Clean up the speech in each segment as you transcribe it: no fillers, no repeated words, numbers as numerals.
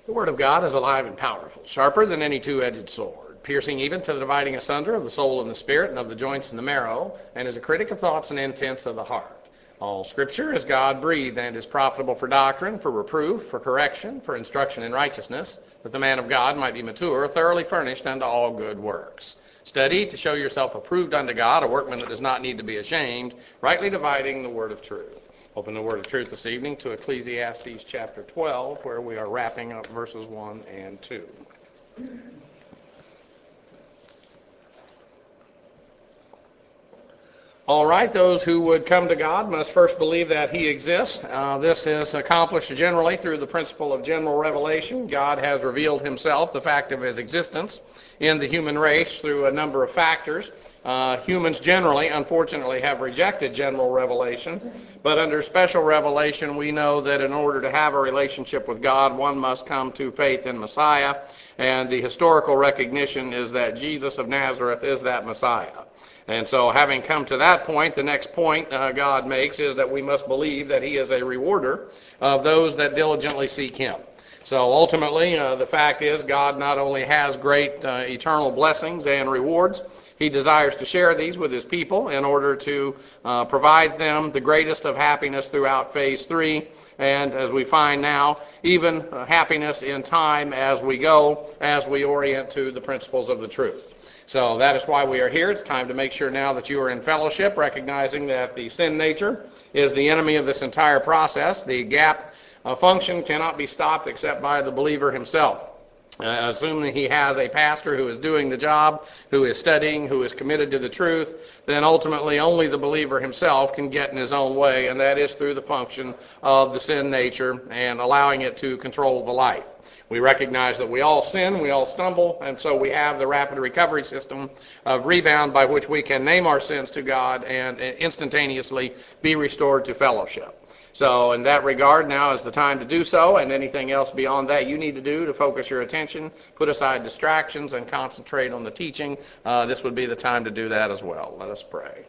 The Word of God is alive and powerful, sharper than any two-edged sword, piercing even to the dividing asunder of the soul and the spirit and of the joints and the marrow, and is a critic of thoughts and intents of the heart. All Scripture is God-breathed and is profitable for doctrine, for reproof, for correction, for instruction in righteousness, that the man of God might be mature, thoroughly furnished unto all good works. Study to show yourself approved unto God, a workman that does not need to be ashamed, rightly dividing the word of truth. Open the word of truth this evening to Ecclesiastes chapter 12, where we are wrapping up verses 1 and 2. All right, those who would come to God must first believe that He exists. This is accomplished generally through the principle of general revelation. God has revealed Himself, the fact of His existence, in the human race through a number of factors. Humans generally, unfortunately, have rejected general revelation, but under special revelation we know that in order to have a relationship with God, one must come to faith in Messiah, and the historical recognition is that Jesus of Nazareth is that Messiah. And so having come to that point, the next point God makes is that we must believe that He is a rewarder of those that diligently seek Him. So ultimately, the fact is God not only has great eternal blessings and rewards, He desires to share these with His people in order to provide them the greatest of happiness throughout phase 3, and as we find now, even happiness in time as we go, as we orient to the principles of the truth. So that is why we are here. It's time to make sure now that you are in fellowship, recognizing that the sin nature is the enemy of this entire process. The gap function cannot be stopped except by the believer himself. Assuming he has a pastor who is doing the job, who is studying, who is committed to the truth, then ultimately only the believer himself can get in his own way, and that is through the function of the sin nature and allowing it to control the life. We recognize that we all sin, we all stumble, and so we have the rapid recovery system of rebound by which we can name our sins to God and instantaneously be restored to fellowship. So in that regard, now is the time to do so, and anything else beyond that you need to do to focus your attention, put aside distractions, and concentrate on the teaching. This would be the time to do that as well. Let us pray.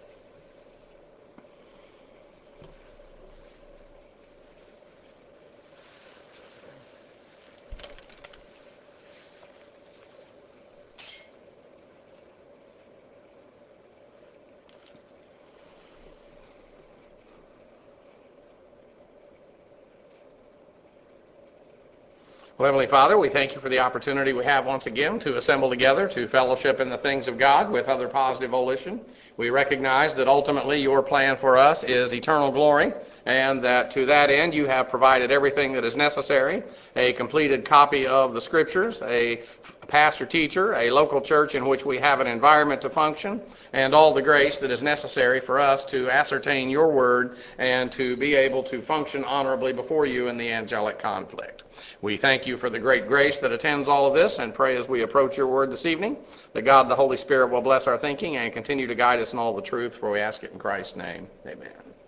Well, Heavenly Father, we thank you for the opportunity we have once again to assemble together to fellowship in the things of God with other positive volition. We recognize that ultimately your plan for us is eternal glory, and that to that end you have provided everything that is necessary, a completed copy of the Scriptures, a pastor-teacher, a local church in which we have an environment to function, and all the grace that is necessary for us to ascertain your word and to be able to function honorably before you in the angelic conflict. We thank you for the great grace that attends all of this, and pray as we approach your word this evening that God the Holy Spirit will bless our thinking and continue to guide us in all the truth, for we ask it in Christ's name. Amen.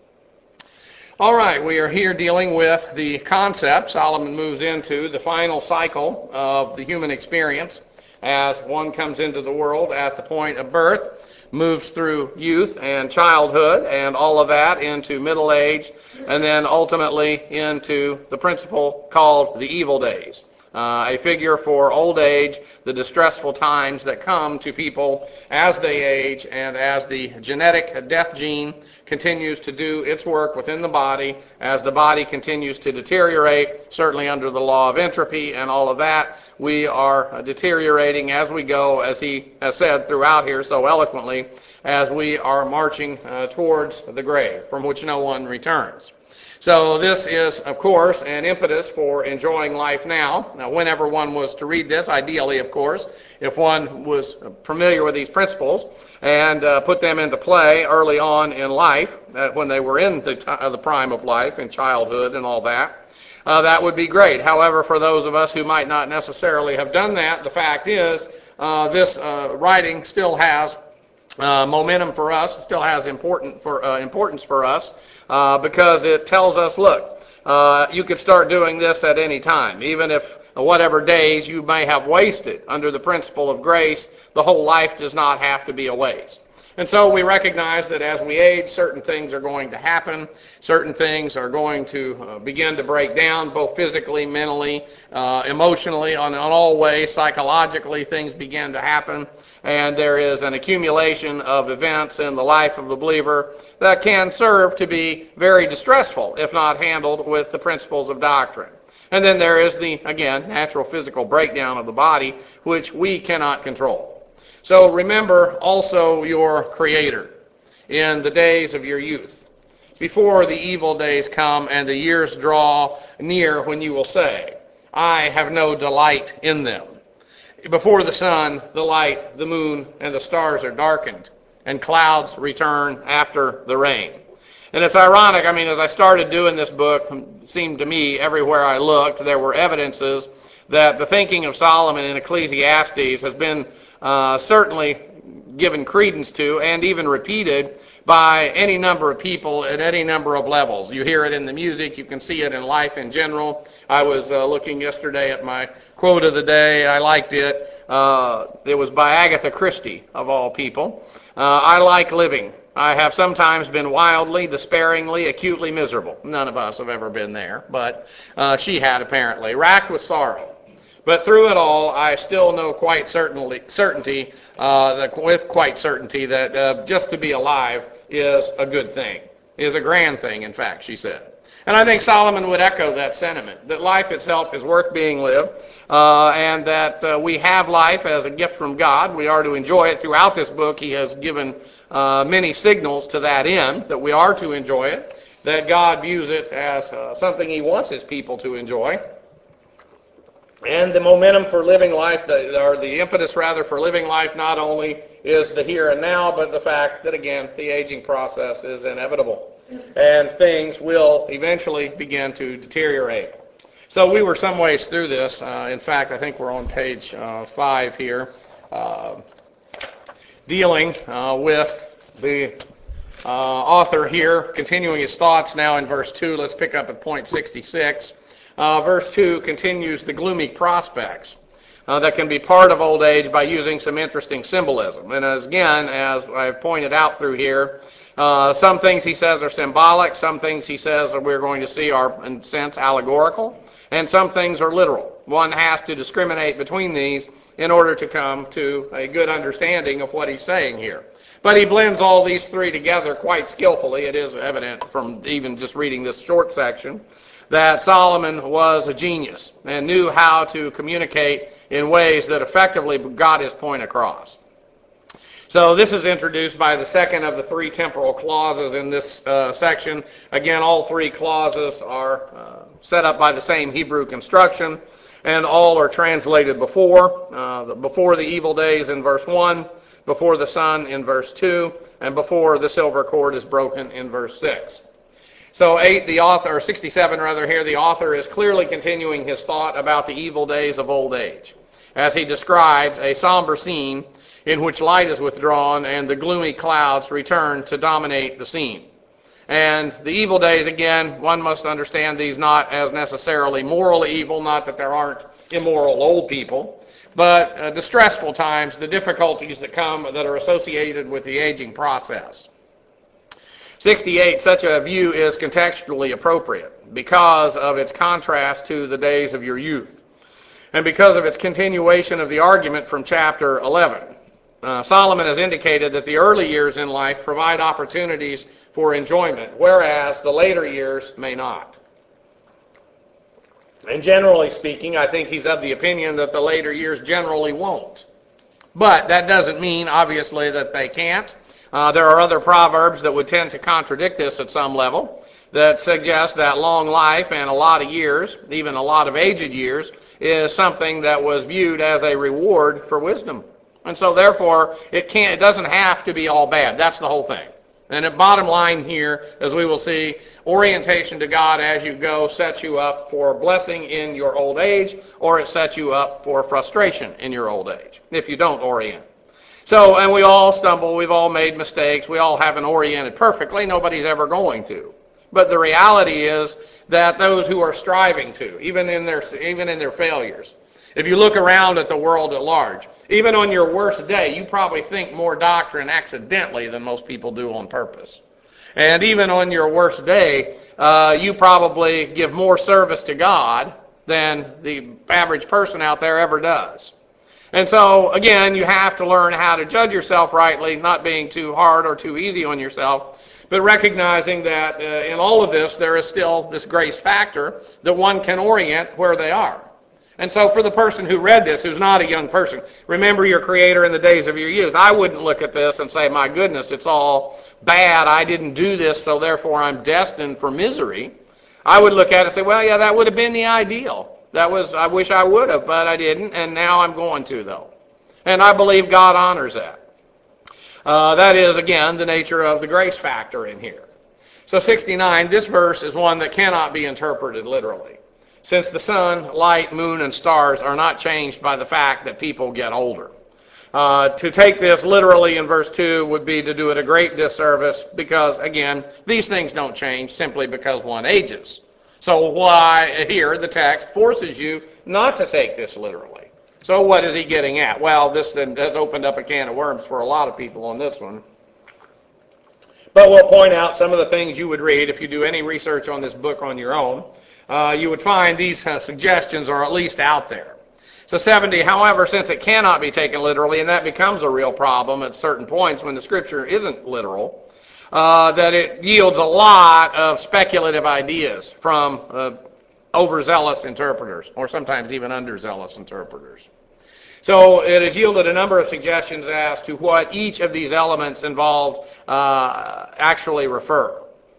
All right, we are here dealing with the concept. Solomon moves into the final cycle of the human experience as one comes into the world at the point of birth, moves through youth and childhood and all of that into middle age, and then ultimately into the principle called the evil days. A figure for old age, the distressful times that come to people as they age and as the genetic death gene continues to do its work within the body, as the body continues to deteriorate, certainly under the law of entropy and all of that. We are deteriorating as we go, as he has said throughout here so eloquently, as we are marching towards the grave, from which no one returns. So this is, of course, an impetus for enjoying life now. Now, whenever one was to read this, ideally, of course, if one was familiar with these principles and put them into play early on in life, when they were in the prime of life, in childhood and all that, that would be great. However, for those of us who might not necessarily have done that, the fact is this writing still has momentum for us, still has importance for us, because it tells us, look, you could start doing this at any time, even if whatever days you may have wasted under the principle of grace, the whole life does not have to be a waste. And so we recognize that as we age, certain things are going to happen. Certain things are going to begin to break down, both physically, mentally, emotionally, on all ways. Psychologically, things begin to happen. And there is an accumulation of events in the life of the believer that can serve to be very distressful if not handled with the principles of doctrine. And then there is the, again, natural physical breakdown of the body, which we cannot control. So remember also your Creator in the days of your youth, before the evil days come and the years draw near when you will say, I have no delight in them. Before the sun, the light, the moon, and the stars are darkened, and clouds return after the rain. And it's ironic, as I started doing this book, it seemed to me everywhere I looked, there were evidences that the thinking of Solomon in Ecclesiastes has been certainly given credence to and even repeated by any number of people at any number of levels. You hear it in the music, you can see it in life in general. I was looking yesterday at my quote of the day. I liked it. It was by Agatha Christie, of all people. I like living. I have sometimes been wildly, despairingly, acutely miserable. None of us have ever been there, but she had apparently. Racked with sorrow. But through it all, I still know with quite certainty that just to be alive is a good thing, is a grand thing, in fact, she said. And I think Solomon would echo that sentiment, that life itself is worth being lived, and that we have life as a gift from God. We are to enjoy it. Throughout this book, he has given many signals to that end, that we are to enjoy it, that God views it as something he wants his people to enjoy. And the momentum for living life, or the impetus rather for living life, not only is the here and now, but the fact that, again, the aging process is inevitable. And things will eventually begin to deteriorate. So we were some ways through this. In fact, I think we're on page 5 here, dealing with the author here, continuing his thoughts now in verse 2. Let's pick up at point 66. Verse 2 continues the gloomy prospects that can be part of old age by using some interesting symbolism. And as I've pointed out through here, some things he says are symbolic, some things he says that we're going to see are, in a sense, allegorical, and some things are literal. One has to discriminate between these in order to come to a good understanding of what he's saying here. But he blends all these three together quite skillfully. It is evident from even just reading this short section that Solomon was a genius and knew how to communicate in ways that effectively got his point across. So this is introduced by the second of the three temporal clauses in this section. Again, all three clauses are set up by the same Hebrew construction, and all are translated before the evil days in verse 1, before the sun in verse 2, and before the silver cord is broken in verse 6. So 67 here, the author is clearly continuing his thought about the evil days of old age, as he describes a somber scene in which light is withdrawn and the gloomy clouds return to dominate the scene. And the evil days, again, one must understand these not as necessarily moral evil, not that there aren't immoral old people, but distressful times, the difficulties that are associated with the aging process. 68, such a view is contextually appropriate because of its contrast to the days of your youth, and because of its continuation of the argument from chapter 11. Solomon has indicated that the early years in life provide opportunities for enjoyment, whereas the later years may not. And generally speaking, I think he's of the opinion that the later years generally won't. But that doesn't mean, obviously, that they can't. There are other proverbs that would tend to contradict this at some level, that suggest that long life and a lot of years, even a lot of aged years, is something that was viewed as a reward for wisdom. And so therefore, it doesn't have to be all bad. That's the whole thing. And the bottom line here, as we will see, orientation to God as you go sets you up for blessing in your old age, or it sets you up for frustration in your old age, if you don't orient. So, and we all stumble, we've all made mistakes, we all haven't oriented perfectly, nobody's ever going to. But the reality is that those who are striving to, even in their failures, If you look around at the world at large, even on your worst day, you probably think more doctrine accidentally than most people do on purpose. And even on your worst day, you probably give more service to God than the average person out there ever does. And so, again, you have to learn how to judge yourself rightly, not being too hard or too easy on yourself, but recognizing that in all of this, there is still this grace factor that one can orient where they are. And so for the person who read this, who's not a young person, remember your Creator in the days of your youth. I wouldn't look at this and say, my goodness, it's all bad. I didn't do this, so therefore I'm destined for misery. I would look at it and say, well, yeah, that would have been the ideal. I wish I would have, but I didn't, and now I'm going to, though. And I believe God honors that. That is, again, the nature of the grace factor in here. So 69, this verse is one that cannot be interpreted literally, since the sun, light, moon, and stars are not changed by the fact that people get older. To take this literally in verse 2 would be to do it a great disservice because, again, these things don't change simply because one ages. So why here the text forces you not to take this literally. So what is he getting at? Well, this then has opened up a can of worms for a lot of people on this one. But we'll point out some of the things you would read if you do any research on this book on your own. You would find these suggestions are at least out there. So 70, however, since it cannot be taken literally, and that becomes a real problem at certain points when the Scripture isn't literal, that it yields a lot of speculative ideas from overzealous interpreters, or sometimes even underzealous interpreters. So it has yielded a number of suggestions as to what each of these elements involved actually refer.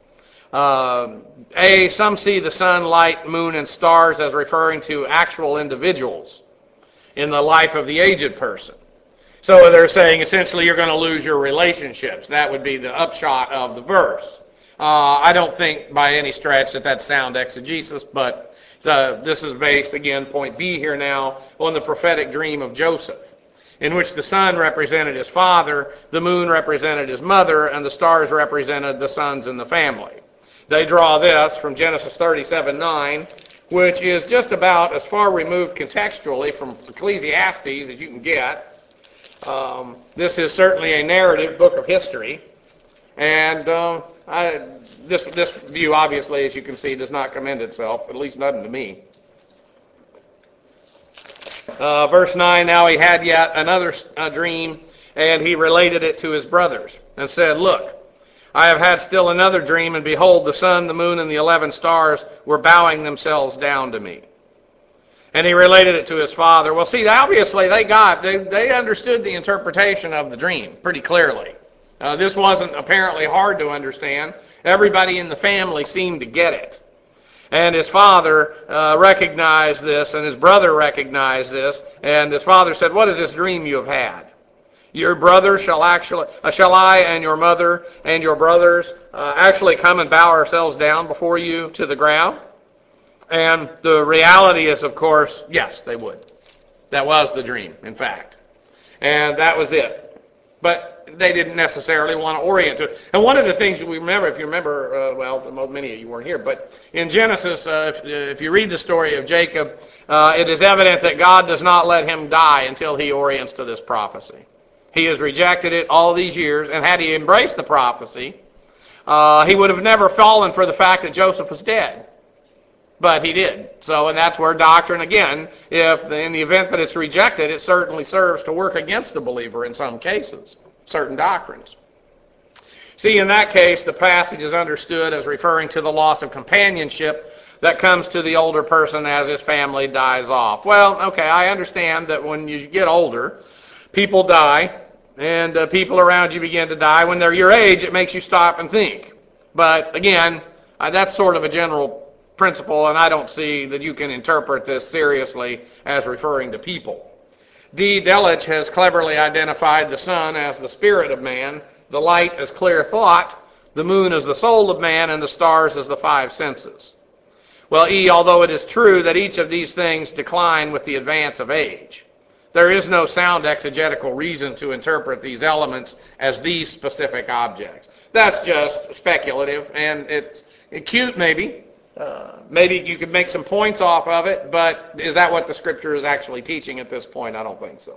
Some see the sun, light, moon, and stars as referring to actual individuals in the life of the aged person. So they're saying essentially you're going to lose your relationships. That would be the upshot of the verse. I don't think by any stretch that that's sound exegesis, but this is based, again, point B here now, on the prophetic dream of Joseph, in which the sun represented his father, the moon represented his mother, and the stars represented the sons in the family. They draw this from Genesis 37:9, which is just about as far removed contextually from Ecclesiastes as you can get. This is certainly a narrative book of history, and this view, obviously, as you can see, does not commend itself, at least nothing to me. Verse 9, now he had yet another dream, and he related it to his brothers, and said, look, I have had still another dream, and behold, the sun, the moon, and the 11 stars were bowing themselves down to me. And he related it to his father. Well, see, obviously they understood the interpretation of the dream pretty clearly. This wasn't apparently hard to understand. Everybody in the family seemed to get it. And his father recognized this, and his brother recognized this. And his father said, what is this dream you have had? Your brother shall I and your mother and your brothers actually come and bow ourselves down before you to the ground? And the reality is, of course, yes, they would. That was the dream, in fact. And that was it. But they didn't necessarily want to orient to it. And one of the things we remember, if you remember, many of you weren't here, but in Genesis, if you read the story of Jacob, it is evident that God does not let him die until he orients to this prophecy. He has rejected it all these years, and had he embraced the prophecy, he would have never fallen for the fact that Joseph was dead. But he did. So, and that's where doctrine, again, if in the event that it's rejected, it certainly serves to work against the believer in some cases, certain doctrines. See, in that case, the passage is understood as referring to the loss of companionship that comes to the older person as his family dies off. Well, okay, I understand that when you get older, people die, and people around you begin to die. When they're your age, it makes you stop and think. But again, that's sort of a general principle, and I don't see that you can interpret this seriously as referring to people. D. Delitzsch has cleverly identified the sun as the spirit of man, the light as clear thought, the moon as the soul of man, and the stars as the five senses. Well, E. Although it is true that each of these things decline with the advance of age, there is no sound exegetical reason to interpret these elements as these specific objects. That's just speculative, and it's cute maybe, Maybe you could make some points off of it, but is that what the Scripture is actually teaching at this point? I don't think so.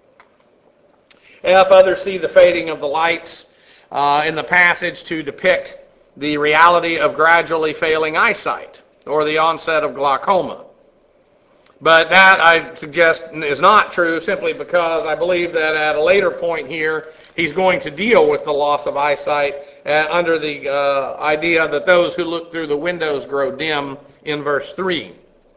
If others see the fading of the lights in the passage to depict the reality of gradually failing eyesight or the onset of glaucoma. But that, I suggest, is not true simply because I believe that at a later point here, he's going to deal with the loss of eyesight under the idea that those who look through the windows grow dim in verse 3.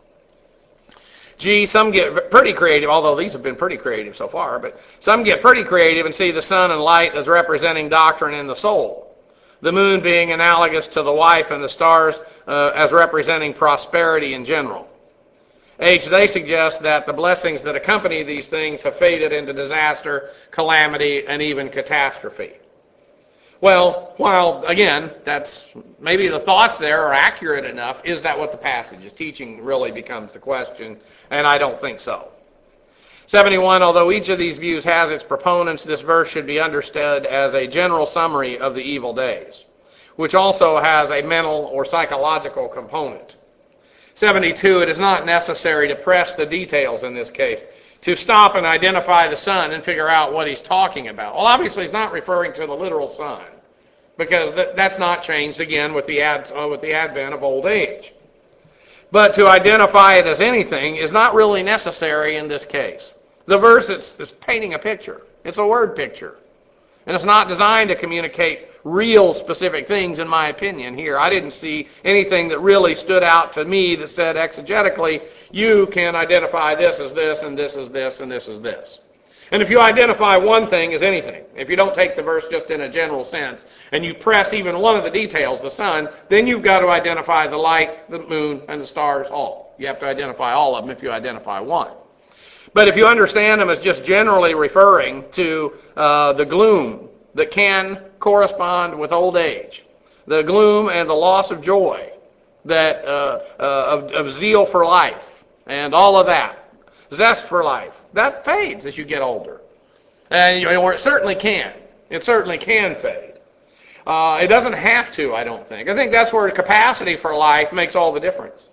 Some get pretty creative, although these have been pretty creative so far, but some get pretty creative and see the sun and light as representing doctrine in the soul. The moon being analogous to the wife and the stars as representing prosperity in general. They suggest that the blessings that accompany these things have faded into disaster, calamity, and even catastrophe. Well, while, again, that's maybe the thoughts there are accurate enough, is that what the passage is teaching really becomes the question, and I don't think so. 71, although each of these views has its proponents, this verse should be understood as a general summary of the evil days, which also has a mental or psychological component. 72, it is not necessary to press the details in this case, to stop and identify the sun and figure out what he's talking about. Well, obviously he's not referring to the literal sun, because that's not changed again with the advent of old age. But to identify it as anything is not really necessary in this case. The verse is painting a picture. It's a word picture. And it's not designed to communicate real specific things, in my opinion, here. I didn't see anything that really stood out to me that said exegetically, you can identify this as this, and this as this, and this as this. And if you identify one thing as anything, if you don't take the verse just in a general sense, and you press even one of the details, the sun, then you've got to identify the light, the moon, and the stars all. You have to identify all of them if you identify one. But if you understand them as just generally referring to the gloom that can correspond with old age, the gloom and the loss of joy, that of zeal for life, and all of that, zest for life, that fades as you get older. And or it certainly can. It certainly can fade. It doesn't have to, I don't think. I think that's where capacity for life makes all the difference.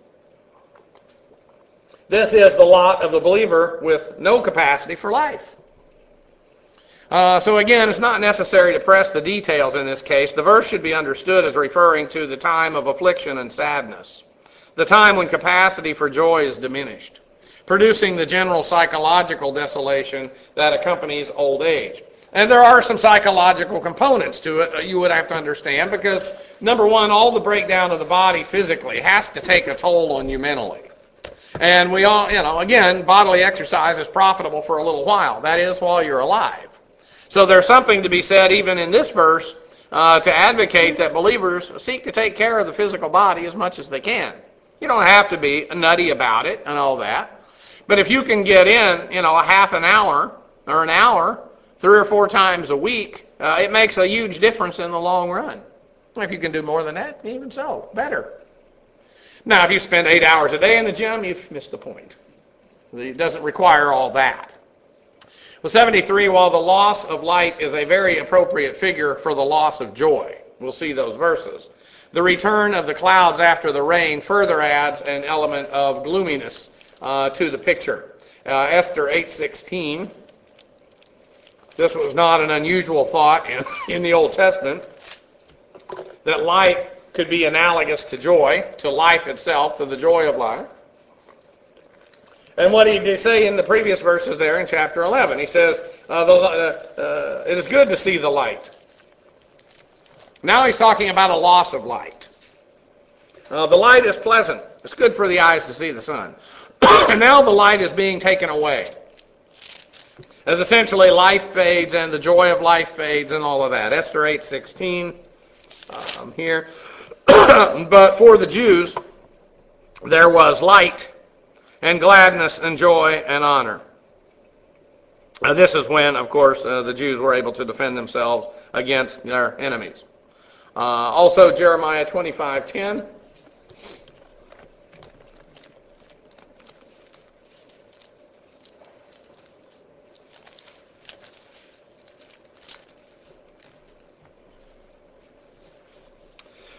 This is the lot of the believer with no capacity for life. So again, it's not necessary to press the details in this case. The verse should be understood as referring to the time of affliction and sadness, the time when capacity for joy is diminished, producing the general psychological desolation that accompanies old age. And there are some psychological components to it that you would have to understand because, number one, all the breakdown of the body physically has to take a toll on you mentally. And we all, again, bodily exercise is profitable for a little while. That is, while you're alive. So there's something to be said even in this verse to advocate that believers seek to take care of the physical body as much as they can. You don't have to be nutty about it and all that. But if you can get in, a half an hour or an hour, 3 or 4 times a week, it makes a huge difference in the long run. If you can do more than that, even so, better. Now, if you spend 8 hours a day in the gym, you've missed the point. It doesn't require all that. Well, 73, while the loss of light is a very appropriate figure for the loss of joy. We'll see those verses. The return of the clouds after the rain further adds an element of gloominess to the picture. Esther 8:16. This was not an unusual thought in the Old Testament, that light could be analogous to joy, to life itself, to the joy of life. And what he did say in the previous verses there in chapter 11, he says, it is good to see the light. Now he's talking about a loss of light. The light is pleasant. It's good for the eyes to see the sun. And now the light is being taken away. As essentially life fades and the joy of life fades and all of that. Esther 8:16 here. But for the Jews, there was light and gladness and joy and honor. This is when, of course, the Jews were able to defend themselves against their enemies. Also, Jeremiah 25:10.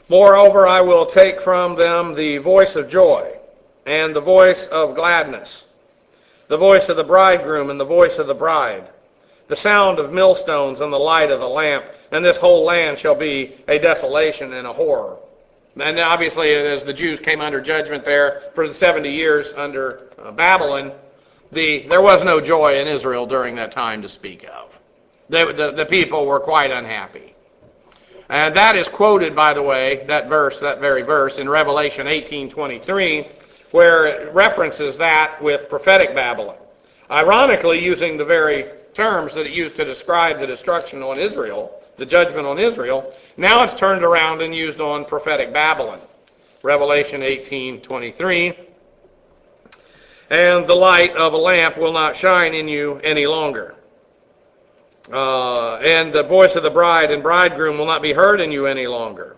Moreover, I will take from them the voice of joy and the voice of gladness, the voice of the bridegroom and the voice of the bride, the sound of millstones and the light of the lamp, and this whole land shall be a desolation and a horror. And obviously, as the Jews came under judgment there for the 70 years under Babylon, there was no joy in Israel during that time to speak of. The people were quite unhappy. And that is quoted, by the way, that very verse, in Revelation 18:23, where it references that with prophetic Babylon. Ironically, using the very terms that it used to describe the destruction on Israel, the judgment on Israel, now it's turned around and used on prophetic Babylon. Revelation 18:23, and the light of a lamp will not shine in you any longer. And the voice of the bride and bridegroom will not be heard in you any longer.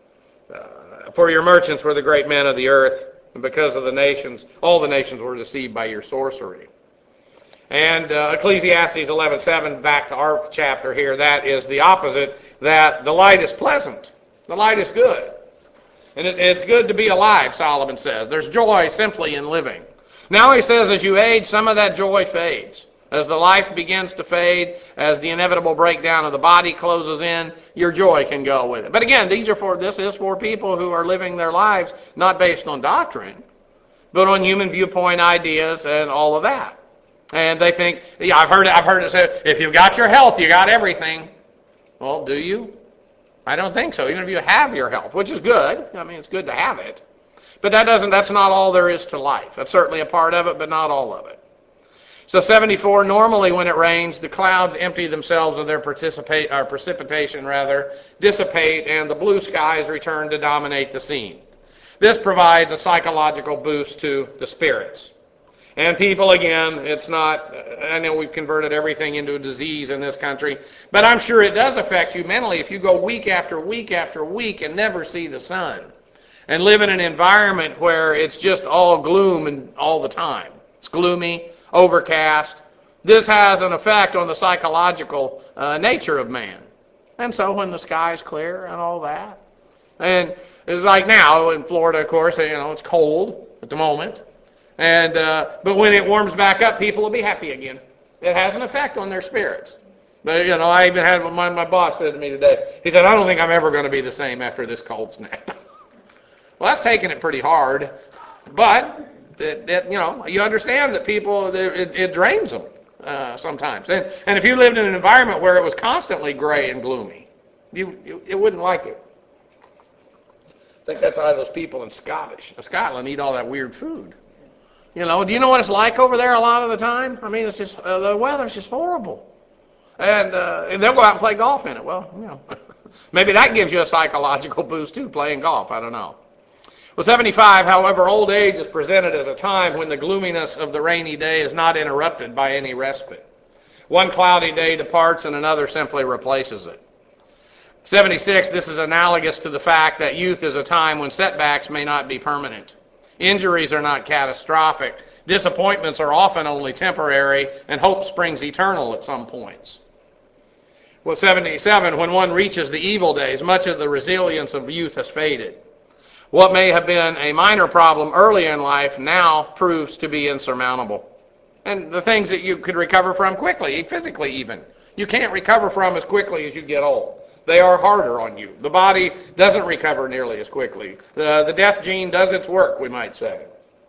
For your merchants were the great men of the earth, and because of the nations, all the nations were deceived by your sorcery. And Ecclesiastes 11:7, back to our chapter here, that is the opposite, that the light is pleasant. The light is good. And it's good to be alive, Solomon says. There's joy simply in living. Now he says, as you age, some of that joy fades. As the life begins to fade, as the inevitable breakdown of the body closes in, your joy can go with it. But again, this is for people who are living their lives not based on doctrine, but on human viewpoint ideas and all of that. And they think, yeah, I've heard it said, if you've got your health, you got everything. Well, do you? I don't think so. Even if you have your health, which is good. I mean, it's good to have it. But that's not all there is to life. That's certainly a part of it, but not all of it. So 74, normally when it rains, the clouds empty themselves of their precipitation, dissipate, and the blue skies return to dominate the scene. This provides a psychological boost to the spirits. And people, again, it's not, I know we've converted everything into a disease in this country, but I'm sure it does affect you mentally if you go week after week after week and never see the sun and live in an environment where it's just all gloom and all the time. It's gloomy, overcast. This has an effect on the psychological nature of man. And so when the sky is clear and all that, and it's like now in Florida, of course, it's cold at the moment. And but when it warms back up, people will be happy again. It has an effect on their spirits. But I even had my boss said to me today. He said, "I don't think I'm ever going to be the same after this cold snap." Well, that's taking it pretty hard, but you understand that people it drains them sometimes. And if you lived in an environment where it was constantly gray and gloomy, you wouldn't like it. I think that's why those people in Scotland eat all that weird food. Do you know what it's like over there a lot of the time? I mean, it's just the weather's just horrible, and they'll go out and play golf in it. Well, maybe that gives you a psychological boost too, playing golf. I don't know. Well, 75, however, old age is presented as a time when the gloominess of the rainy day is not interrupted by any respite. One cloudy day departs and another simply replaces it. 76, this is analogous to the fact that youth is a time when setbacks may not be permanent. Injuries are not catastrophic. Disappointments are often only temporary, and hope springs eternal at some points. Well, 77, when one reaches the evil days, much of the resilience of youth has faded. What may have been a minor problem early in life now proves to be insurmountable. And the things that you could recover from quickly, physically even, you can't recover from as quickly as you get old. They are harder on you. The body doesn't recover nearly as quickly. The death gene does its work, we might say.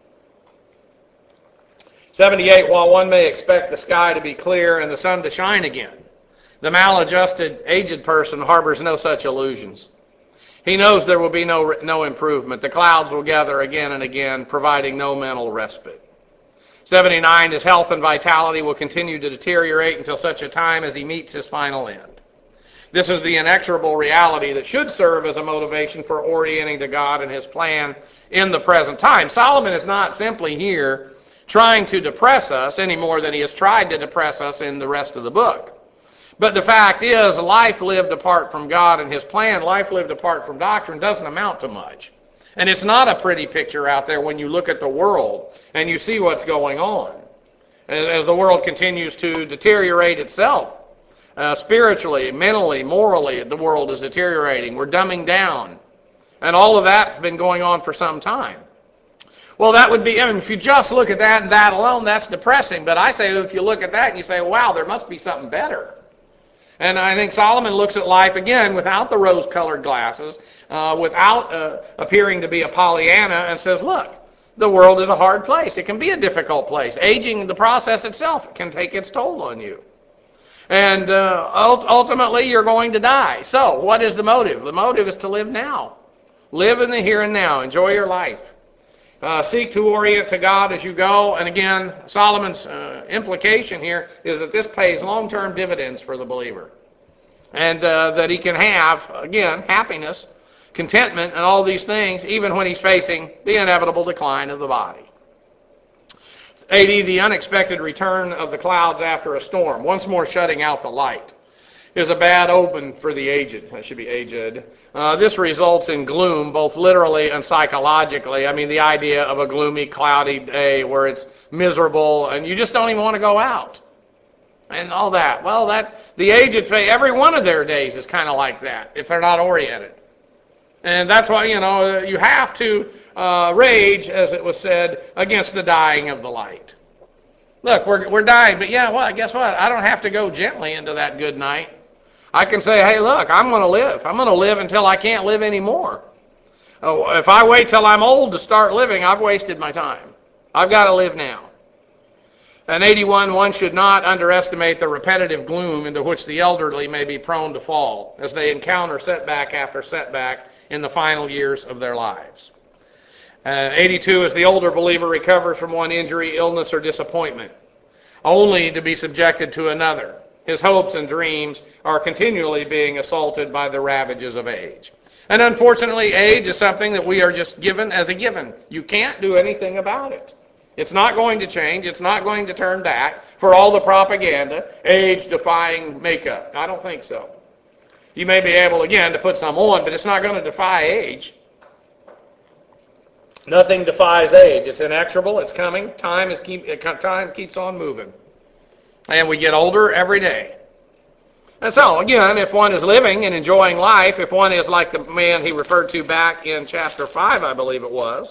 78, while one may expect the sky to be clear and the sun to shine again, the maladjusted, aged person harbors no such illusions. He knows there will be no improvement. The clouds will gather again and again, providing no mental respite. 79, his health and vitality will continue to deteriorate until such a time as he meets his final end. This is the inexorable reality that should serve as a motivation for orienting to God and His plan in the present time. Solomon is not simply here trying to depress us any more than he has tried to depress us in the rest of the book. But the fact is, life lived apart from God and His plan, life lived apart from doctrine, doesn't amount to much. And it's not a pretty picture out there when you look at the world and you see what's going on. As the world continues to deteriorate itself, spiritually, mentally, morally, the world is deteriorating. We're dumbing down. And all of that has been going on for some time. Well, that would be, I mean, if you just look at that and that alone, that's depressing. But I say if you look at that and you say, wow, there must be something better. And I think Solomon looks at life, again, without the rose-colored glasses, without appearing to be a Pollyanna, and says, look, the world is a hard place. It can be a difficult place. Aging, the process itself, can take its toll on you. And ultimately, you're going to die. So what is the motive? The motive is to live now. Live in the here and now. Enjoy your life. Seek to orient to God as you go. And again, Solomon's implication here is that this pays long-term dividends for the believer. And that he can have, again, happiness, contentment, and all these things, even when he's facing the inevitable decline of the body. 80, the unexpected return of the clouds after a storm, once more shutting out the light, is a bad omen for the aged. That should be aged. This results in gloom, both literally and psychologically. I mean, the idea of a gloomy, cloudy day where it's miserable and you just don't even want to go out. And all that. Well, the aged, every one of their days is kind of like that if they're not oriented. And that's why, you have to rage, as it was said, against the dying of the light. Look, we're dying, but guess what? I don't have to go gently into that good night. I can say, hey, look, I'm going to live. I'm going to live until I can't live anymore. Oh, if I wait till I'm old to start living, I've wasted my time. I've got to live now. And 81, one should not underestimate the repetitive gloom into which the elderly may be prone to fall as they encounter setback after setback in the final years of their lives. 82, as the older believer recovers from one injury, illness, or disappointment, only to be subjected to another. His hopes and dreams are continually being assaulted by the ravages of age. And unfortunately, age is something that we are just given as a given. You can't do anything about it. It's not going to change. It's not going to turn back for all the propaganda, age-defying makeup. I don't think so. You may be able, again, to put some on, but it's not going to defy age. Nothing defies age. It's inexorable. It's coming. Time keeps on moving. And we get older every day. And so, again, if one is living and enjoying life, if one is like the man he referred to back in chapter 5, I believe it was,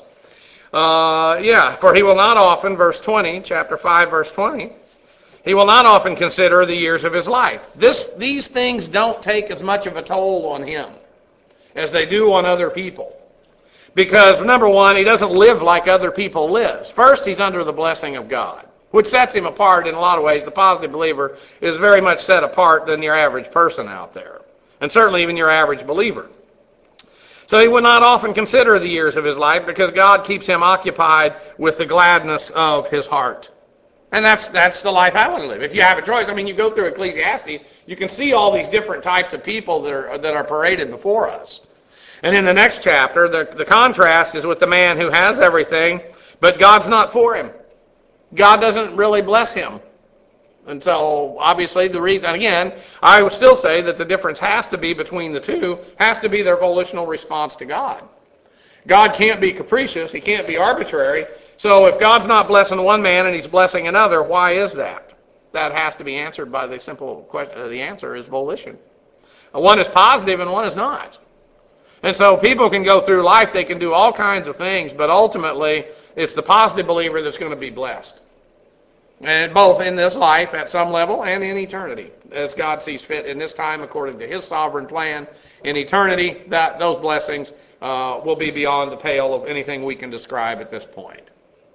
for he will not often, verse 20, chapter 5, verse 20, he will not often consider the years of his life. These things don't take as much of a toll on him as they do on other people. Because, number one, he doesn't live like other people live. First, he's under the blessing of God, which sets him apart in a lot of ways. The positive believer is very much set apart than your average person out there, and certainly even your average believer. So he would not often consider the years of his life because God keeps him occupied with the gladness of his heart. And that's the life I want to live. If you have a choice, you go through Ecclesiastes, you can see all these different types of people that are paraded before us. And in the next chapter, the contrast is with the man who has everything, but God's not for him. God doesn't really bless him. And so, obviously, the reason, again, I would still say that the difference has to be between the two, has to be their volitional response to God. God can't be capricious. He can't be arbitrary. So if God's not blessing one man and he's blessing another, why is that? That has to be answered by the simple question. The answer is volition. One is positive and one is not. And so people can go through life, they can do all kinds of things, but ultimately it's the positive believer that's going to be blessed. And both in this life at some level and in eternity, as God sees fit in this time according to his sovereign plan. In eternity, those blessings will be beyond the pale of anything we can describe at this point.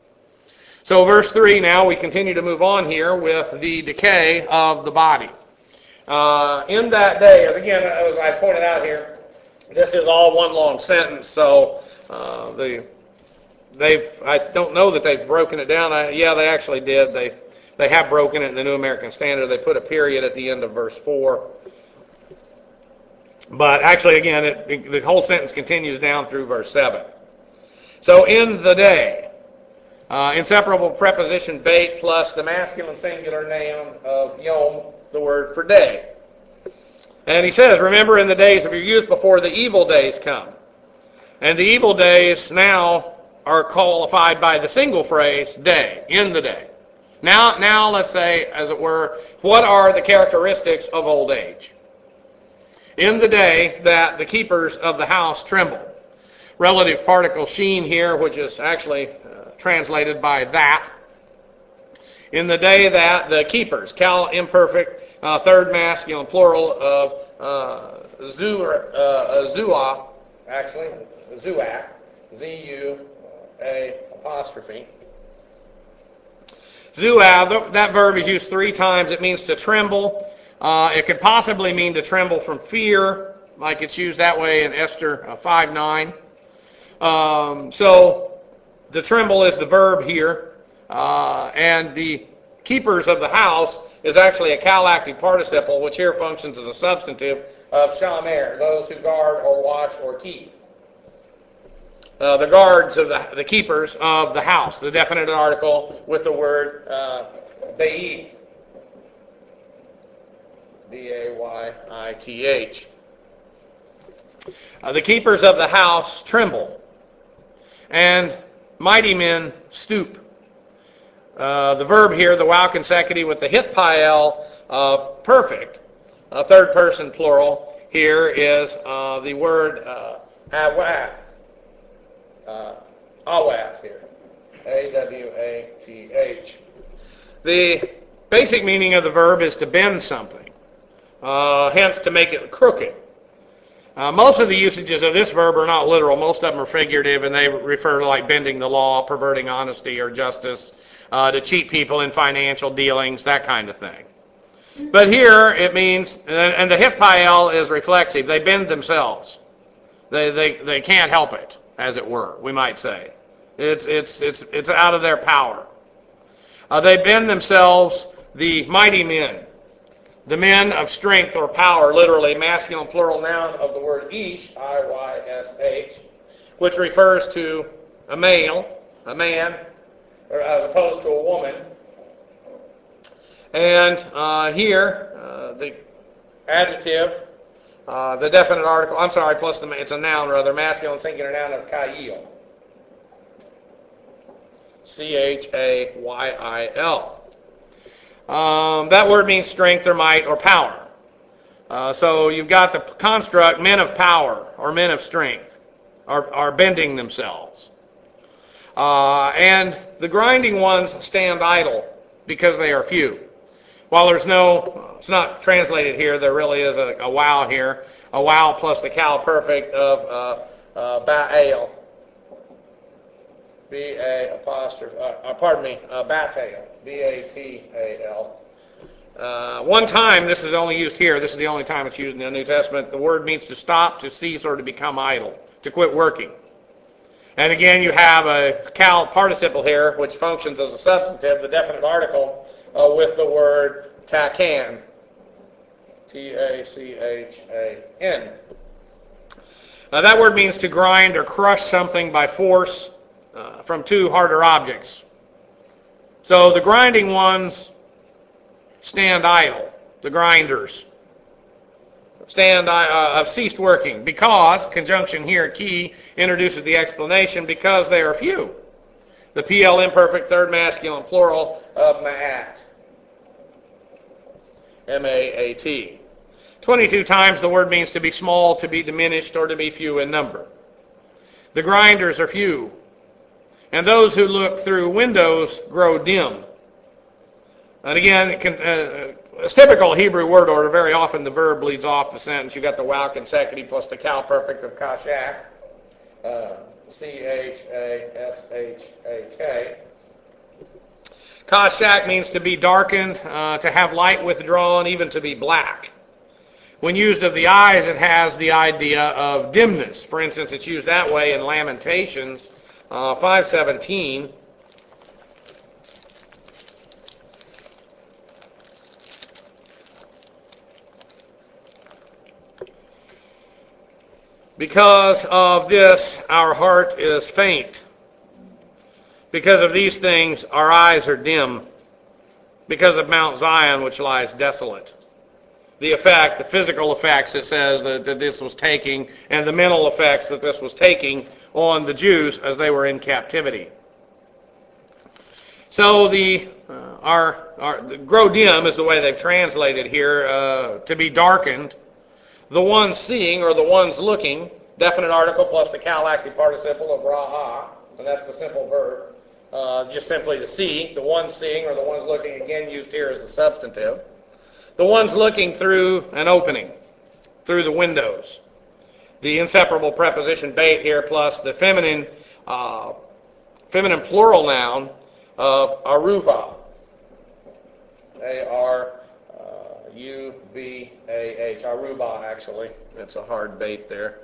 So verse 3 now, we continue to move on here with the decay of the body. In that day, as I pointed out here, this is all one long sentence, so I don't know that they've broken it down. They actually did. They have broken it in the New American Standard. They put a period at the end of verse 4. But actually, again, the whole sentence continues down through verse 7. So in the day, inseparable preposition bait plus the masculine singular noun of yom, the word for day. And he says, remember in the days of your youth before the evil days come. And the evil days now are qualified by the single phrase, day, in the day. Now let's say, as it were, what are the characteristics of old age? In the day that the keepers of the house tremble. relative particle sheen here, which is actually translated by that. In the day that the keepers, cal imperfect, third masculine plural of Zuah, actually, Zuak, Z-U-A apostrophe. Zuah, that verb is used 3 times. It means to tremble. It could possibly mean to tremble from fear, like it's used that way in Esther 5:9. So the tremble is the verb here, and the keepers of the house is actually a cal-active participle, which here functions as a substantive of shamer, those who guard or watch or keep. The guards of the keepers of the house, the definite article with the word bayith, B-A-Y-I-T-H. The keepers of the house tremble, and mighty men stoop. The verb here, the wow consecutive with the hitpael perfect, third person plural, here is the word awaf. Awaf here, A-W-A-T-H. The basic meaning of the verb is to bend something, hence to make it crooked. Most of the usages of this verb are not literal. Most of them are figurative, and they refer to like bending the law, perverting honesty or justice, to cheat people in financial dealings, that kind of thing. But here it means, and the hitpael is reflexive. They bend themselves. They can't help it, as it were, we might say. It's out of their power. They bend themselves, the mighty men, the men of strength or power, literally masculine plural noun of the word ish, I-Y-S-H, which refers to a male, a man, or as opposed to a woman. And here, the adjective, the definite article, I'm sorry, plus it's a noun rather, masculine singular noun of Chayil. C-H-A-Y-I-L. That word means strength or might or power. So you've got the construct, men of power or men of strength are bending themselves. And the grinding ones stand idle because they are few. While there's it's not translated here, there really is a wow here. A wow plus the cal perfect of ba'al. Batal. B-A-T-A-L. One time, this is only used here. This is the only time it's used in the New Testament. The word means to stop, to cease, or to become idle, to quit working. And again, you have a cal participle here, which functions as a substantive, the definite article, with the word takan. T-A-C-H-A-N. That word means to grind or crush something by force from 2 harder objects. So the grinding ones stand idle. The grinders have ceased working because, conjunction here, key, introduces the explanation, because they are few. The PL imperfect, third masculine plural of ma'at. M-A-A-T. 22 times the word means to be small, to be diminished, or to be few in number. The grinders are few, and those who look through windows grow dim. And again, it's typical Hebrew word order. Very often the verb leads off the sentence. You've got the wow consecutive plus the cal perfect of kashak, C-H-A-S-H-A-K. Kashak means to be darkened, to have light withdrawn, even to be black. When used of the eyes, it has the idea of dimness. For instance, it's used that way in Lamentations 5:17. Because of this, our heart is faint. Because of these things, our eyes are dim. Because of Mount Zion, which lies desolate. The effect, the physical effects it says that this was taking, and the mental effects that this was taking on the Jews as they were in captivity. So the grow dim is the way they've translated here, to be darkened. The ones seeing or the ones looking definite article plus the cal active participle of ra'a, and that's the simple verb. Just simply to see, the ones seeing or the ones looking, again used here as a substantive. The ones looking through an opening, through the windows. The inseparable preposition bait here plus the feminine plural noun of aruvah. A-R-U-V-A-H. Arubah, actually. It's a hard bait there.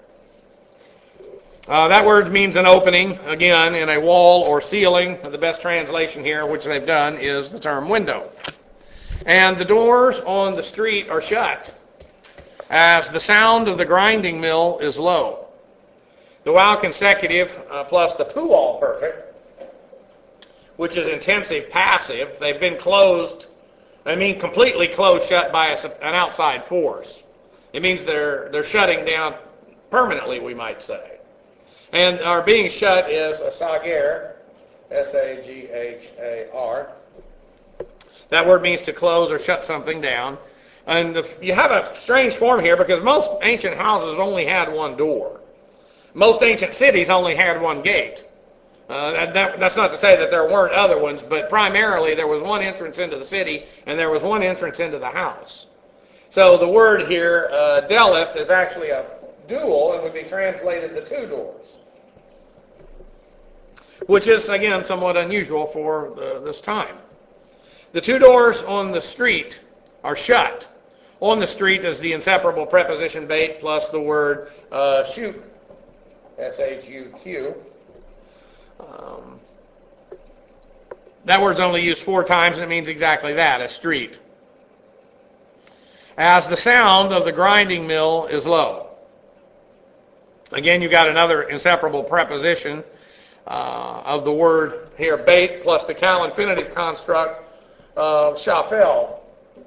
That word means an opening, again, in a wall or ceiling. The best translation here, which they've done, is the term window. And the doors on the street are shut, as the sound of the grinding mill is low. The while consecutive plus the pual perfect, which is intensive passive, they've been closed, completely closed shut by an outside force. It means they're shutting down permanently, we might say. And our being shut is a sagar, S-A-G-H-A-R. That word means to close or shut something down. And you have a strange form here because most ancient houses only had one door. Most ancient cities only had one gate. That's not to say that there weren't other ones, but primarily there was one entrance into the city and there was one entrance into the house. So the word here, deleth, is actually a dual and would be translated the two doors, which is, again, somewhat unusual for this time. The two doors on the street are shut. On the street is the inseparable preposition bait plus the word shuk, S-H-U-Q. That word's only used 4 times, and it means exactly that, a street. As the sound of the grinding mill is low. Again, you've got another inseparable preposition of the word here, bait, plus the cal infinitive construct of shafel,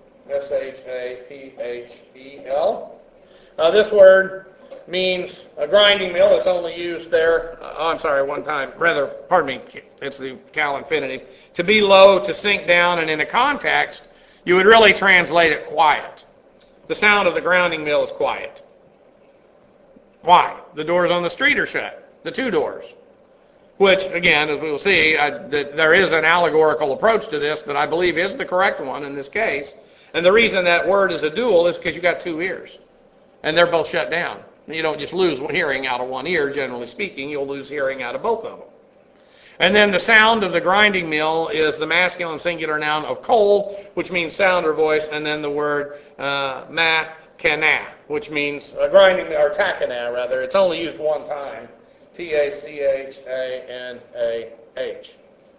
S-H-A-P-H-E-L. This word means a grinding mill. It's only used there, one time. It's the cal infinitive. To be low, to sink down, and in a context, you would really translate it quiet. The sound of the grinding mill is quiet. Why? The doors on the street are shut. The two doors. Which, again, as we will see, there is an allegorical approach to this that I believe is the correct one in this case. And the reason that word is a dual is because you got 2 ears. And they're both shut down. You don't just lose hearing out of one ear, generally speaking. You'll lose hearing out of both of them. And then the sound of the grinding mill is the masculine singular noun of kol, which means sound or voice, and then the word ma-kana, which means grinding, or takana, rather. It's only used 1 time. T-A-C-H-A-N-A-H.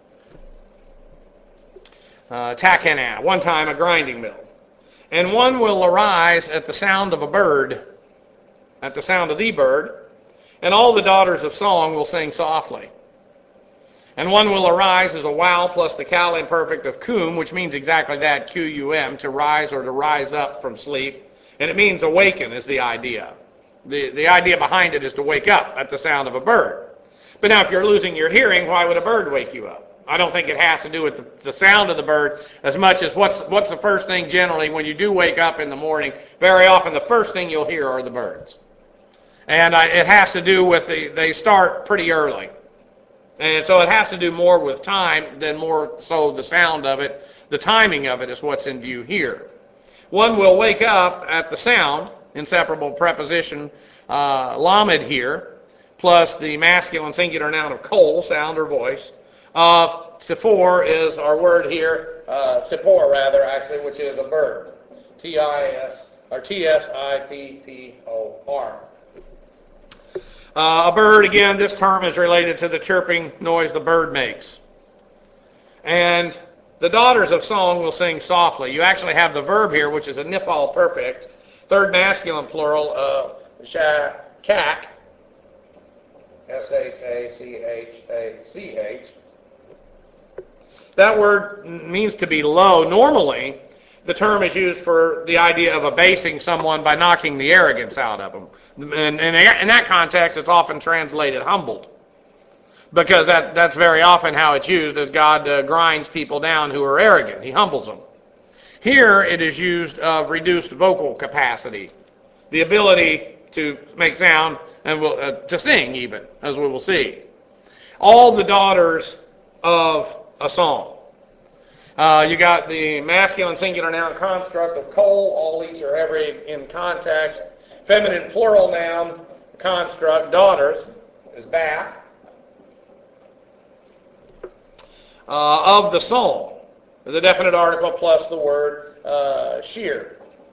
Takana, 1 time, a grinding mill. And one will arise at the sound of a bird, at the sound of the bird, and all the daughters of song will sing softly. And one will arise as a wow plus the cal imperfect of cum, which means exactly that, Q-U-M, to rise or to rise up from sleep. And it means awaken is the idea. The idea behind it is to wake up at the sound of a bird. But now if you're losing your hearing, why would a bird wake you up? I don't think it has to do with the sound of the bird as much as what's the first thing generally when you do wake up in the morning. Very often the first thing you'll hear are the birds. And it has to do with they start pretty early. And so it has to do more with time than more so the sound of it. The timing of it is what's in view here. One will wake up at the sound, inseparable preposition, lamed here, plus the masculine singular noun of kol, sound or voice, of Sippor is our word here, Sippor rather, actually, which is a bird. T-I-S, or T-S-I-P-P-O-R. A bird, again, this term is related to the chirping noise the bird makes. And the daughters of song will sing softly. You actually have the verb here, which is a nifal perfect, third masculine plural of shakak, S-H-A-C-H-A-C-H. That word means to be low. Normally, the term is used for the idea of abasing someone by knocking the arrogance out of them. And in that context, it's often translated humbled. Because that's very often how it's used, as God grinds people down who are arrogant. He humbles them. Here, it is used of reduced vocal capacity. The ability to make sound and to sing even, as we will see. All the daughters of a song. You got the masculine singular noun construct of coal, all each or every in context. Feminine plural noun construct, daughters, is bath. Of the song, the definite article plus the word shear.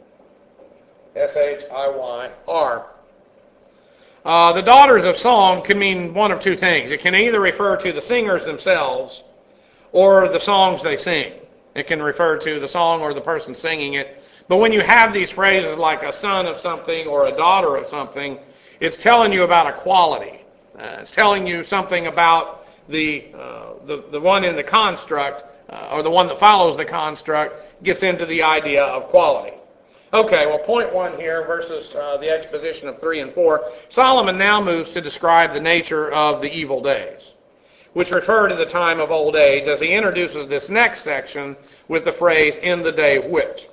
S-H-I-Y-R. The daughters of song can mean one of two things. It can either refer to the singers themselves or the songs they sing. It can refer to the song or the person singing it. But when you have these phrases like a son of something or a daughter of something, it's telling you about a quality. It's telling you something about the one in the construct, or the one that follows the construct, gets into the idea of quality. Okay, well, point one here versus the exposition of 3 and 4. Solomon now moves to describe the nature of the evil days, which refer to the time of old age, as he introduces this next section with the phrase, in the day which.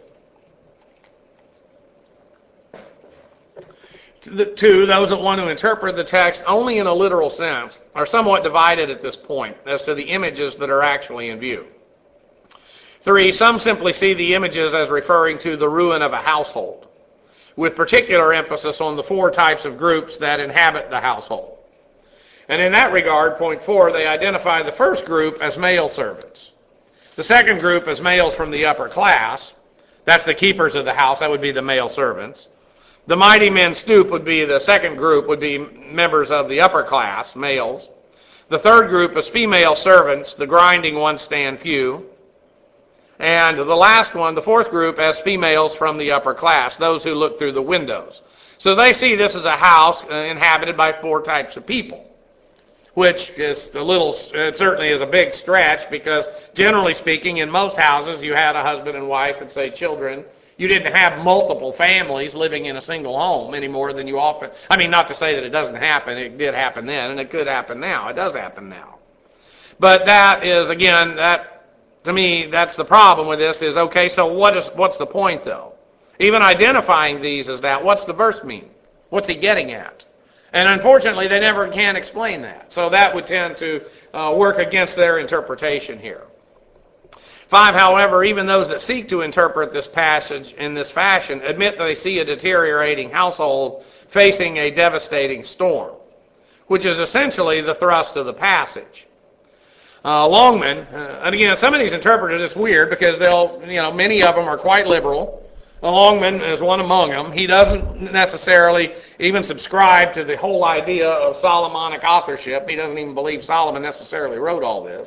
Those that want to interpret the text only in a literal sense are somewhat divided at this point as to the images that are actually in view. 3, some simply see the images as referring to the ruin of a household, with particular emphasis on the 4 types of groups that inhabit the household. And in that regard, point 4, they identify the first group as male servants, the second group as males from the upper class. That's the keepers of the house. That would be the male servants. The mighty men stoop would be the second group, would be members of the upper class, males. The third group is female servants. The grinding ones stand few. And the last one, the fourth group, as females from the upper class, those who look through the windows. So they see this as a house inhabited by 4 types of people, which is it certainly is a big stretch, because generally speaking, in most houses, you had a husband and wife and, say, children. You didn't have multiple families living in a single home any more than you often. I mean, not to say that it doesn't happen. It did happen then, and it could happen now. It does happen now. But that is, again, to me, that's the problem with this is, okay, so what's the point, though? Even identifying these as that, what's the verse mean? What's he getting at? And unfortunately, they never can explain that. So that would tend to work against their interpretation here. 5, however, even those that seek to interpret this passage in this fashion admit that they see a deteriorating household facing a devastating storm, which is essentially the thrust of the passage. Longman, and again, some of these interpreters, it's weird because many of them are quite liberal. Longman is one among them. He doesn't necessarily even subscribe to the whole idea of Solomonic authorship. He doesn't even believe Solomon necessarily wrote all this.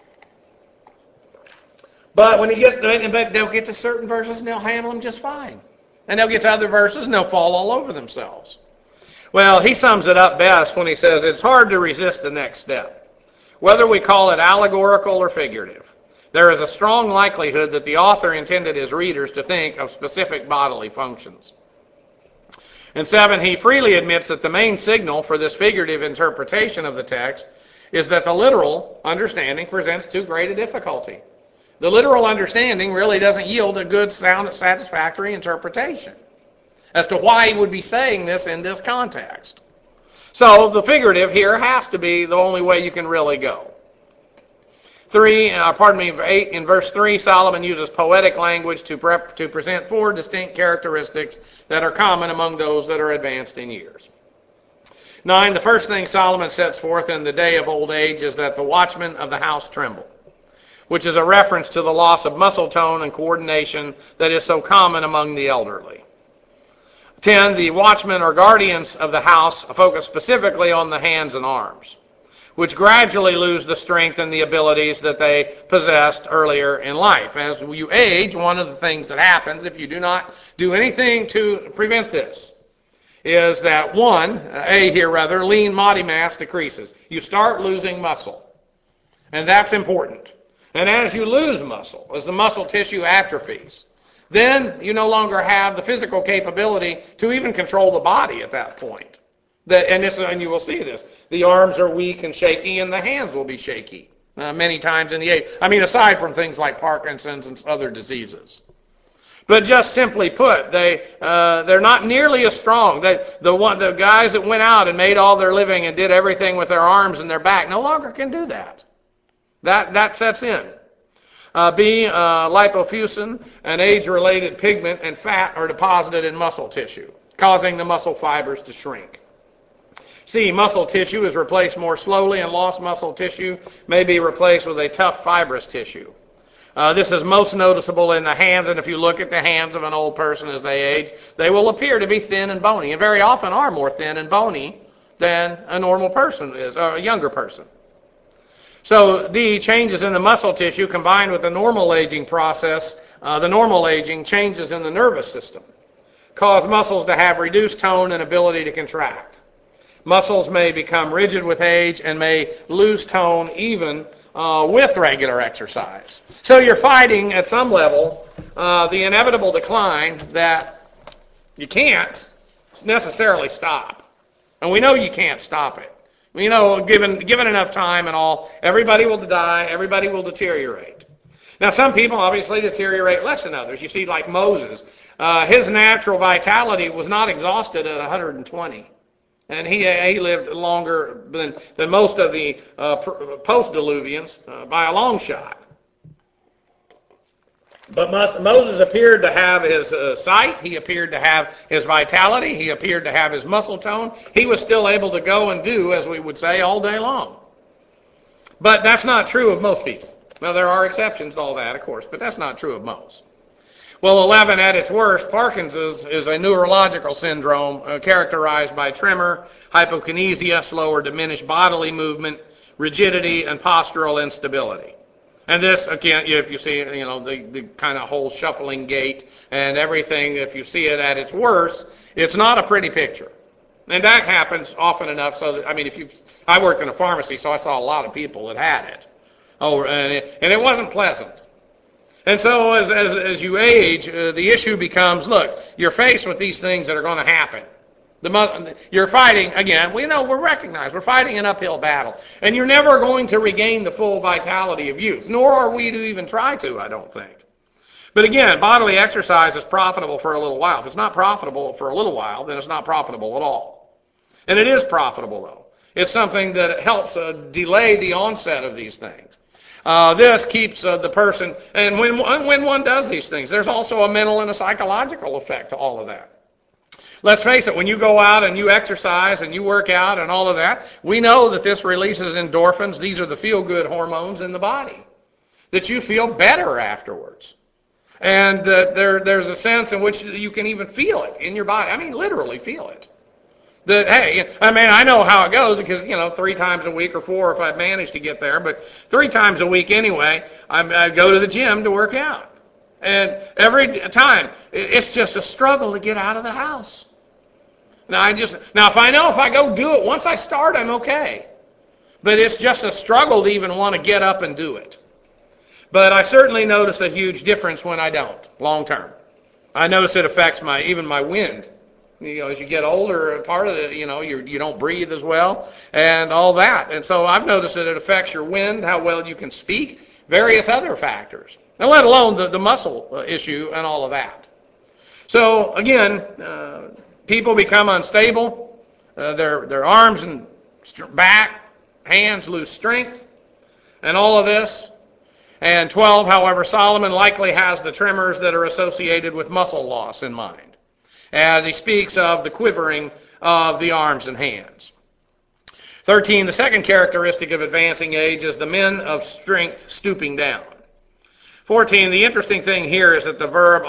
But when they'll get to certain verses and they'll handle them just fine. And they'll get to other verses and they'll fall all over themselves. Well, he sums it up best when he says it's hard to resist the next step. Whether we call it allegorical or figurative, there is a strong likelihood that the author intended his readers to think of specific bodily functions. And 7, he freely admits that the main signal for this figurative interpretation of the text is that the literal understanding presents too great a difficulty. The literal understanding really doesn't yield a good, sound, satisfactory interpretation as to why he would be saying this in this context. So the figurative here has to be the only way you can really go. 8, in verse 3, Solomon uses poetic language to present 4 distinct characteristics that are common among those that are advanced in years. 9, the first thing Solomon sets forth in the day of old age is that the watchmen of the house tremble, which is a reference to the loss of muscle tone and coordination that is so common among the elderly. 10, the watchmen or guardians of the house focus specifically on the hands and arms, which gradually lose the strength and the abilities that they possessed earlier in life. As you age, one of the things that happens, if you do not do anything to prevent this, is that lean body mass decreases. You start losing muscle, and that's important. And as you lose muscle, as the muscle tissue atrophies, then you no longer have the physical capability to even control the body at that point. And you will see this. The arms are weak and shaky, and the hands will be shaky many times in the age. I mean, aside from things like Parkinson's and other diseases. But just simply put, they're not nearly as strong. The guys that went out and made all their living and did everything with their arms and their back no longer can do that. That sets in. B, lipofuscin, an age-related pigment, and fat are deposited in muscle tissue, causing the muscle fibers to shrink. C, muscle tissue is replaced more slowly, and lost muscle tissue may be replaced with a tough fibrous tissue. This is most noticeable in the hands, and if you look at the hands of an old person as they age, they will appear to be thin and bony, and very often are more thin and bony than a normal person is, or a younger person. So D, changes in the muscle tissue combined with the normal aging process, the normal aging changes in the nervous system, cause muscles to have reduced tone and ability to contract. Muscles may become rigid with age and may lose tone even with regular exercise. So you're fighting at some level the inevitable decline that you can't necessarily stop. And we know you can't stop it. You know, given enough time and all, everybody will die, everybody will deteriorate. Now, some people obviously deteriorate less than others. You see, like Moses, his natural vitality was not exhausted at 120. And he lived longer than most of the post-diluvians by a long shot. But Moses appeared to have his sight, he appeared to have his vitality, he appeared to have his muscle tone. He was still able to go and do, as we would say, all day long. But that's not true of most people. Now, there are exceptions to all that, of course, but that's not true of most. Well, 11, at its worst, Parkinson's is a neurological syndrome characterized by tremor, hypokinesia, slow or diminished bodily movement, rigidity, and postural instability. And this, again, if you see, the kind of whole shuffling gait and everything, if you see it at its worst, it's not a pretty picture. And that happens often enough so that, I worked in a pharmacy, so I saw a lot of people that had it. And it wasn't pleasant. And so as you age, the issue becomes, look, you're faced with these things that are going to happen. You're fighting, again, we're recognized, we're fighting an uphill battle. And you're never going to regain the full vitality of youth, nor are we to even try to, I don't think. But again, bodily exercise is profitable for a little while. If it's not profitable for a little while, then it's not profitable at all. And it is profitable, though. It's something that helps delay the onset of these things. This keeps the person, and when one does these things, there's also a mental and a psychological effect to all of that. Let's face it, when you go out and you exercise and you work out and all of that, we know that this releases endorphins. These are the feel-good hormones in the body, that you feel better afterwards. And there's a sense in which you can even feel it in your body. Literally feel it. That, hey, I know how it goes because, 3 times a week or 4 if I manage to get there, but 3 times a week anyway, I go to the gym to work out. And every time, it's just a struggle to get out of the house. Now, if I go do it, once I start, I'm okay. But it's just a struggle to even want to get up and do it. But I certainly notice a huge difference when I don't, long term. I notice it affects even my wind. As you get older, part of it, you don't breathe as well and all that. And so I've noticed that it affects your wind, how well you can speak, various other factors. And let alone the muscle issue and all of that. So again, people become unstable. Their arms and back, hands lose strength, and all of this. And 12, however, Solomon likely has the tremors that are associated with muscle loss in mind, as he speaks of the quivering of the arms and hands. 13, the second characteristic of advancing age is the men of strength stooping down. 14, the interesting thing here is that the verb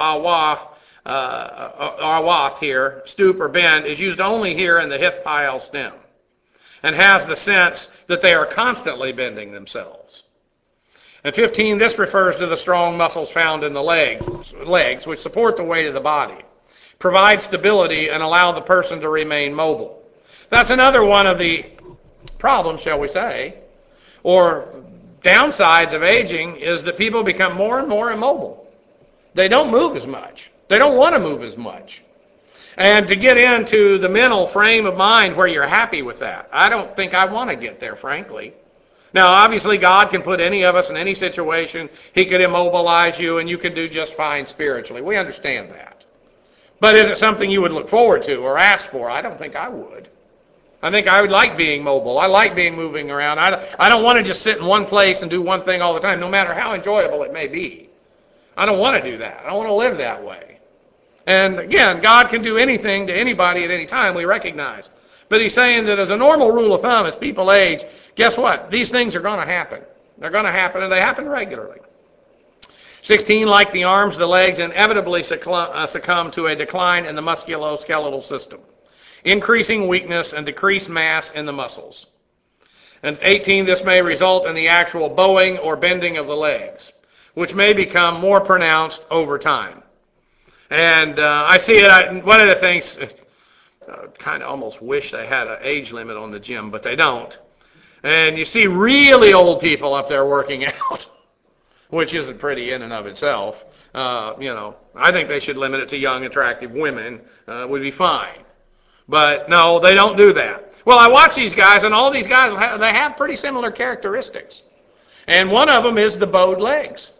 awath here, stoop or bend, is used only here in the hifpile stem and has the sense that they are constantly bending themselves. And 15, this refers to the strong muscles found in the legs, which support the weight of the body, provide stability, and allow the person to remain mobile. That's another one of the problems, shall we say, or downsides of aging, is that people become more and more immobile. They don't move as much. They don't want to move as much. And to get into the mental frame of mind where you're happy with that, I don't think I want to get there, frankly. Now, obviously, God can put any of us in any situation. He could immobilize you, and you can do just fine spiritually. We understand that. But is it something you would look forward to or ask for? I don't think I would. I think I would like being mobile. I like being moving around. I don't want to just sit in one place and do one thing all the time, no matter how enjoyable it may be. I don't want to do that. I don't want to live that way. And again, God can do anything to anybody at any time, we recognize. But he's saying that as a normal rule of thumb, as people age, guess what? These things are going to happen. They're going to happen, and they happen regularly. 16, like the arms, the legs inevitably succumb to a decline in the musculoskeletal system, increasing weakness and decreased mass in the muscles. And 18, this may result in the actual bowing or bending of the legs, which may become more pronounced over time. And I see it, one of the things, kind of almost wish they had an age limit on the gym, but they don't. And you see really old people up there working out, which isn't pretty in and of itself. I think they should limit it to young, attractive women. Would be fine. But no, they don't do that. Well, I watch these guys, and all these guys, they have pretty similar characteristics. And one of them is the bowed legs.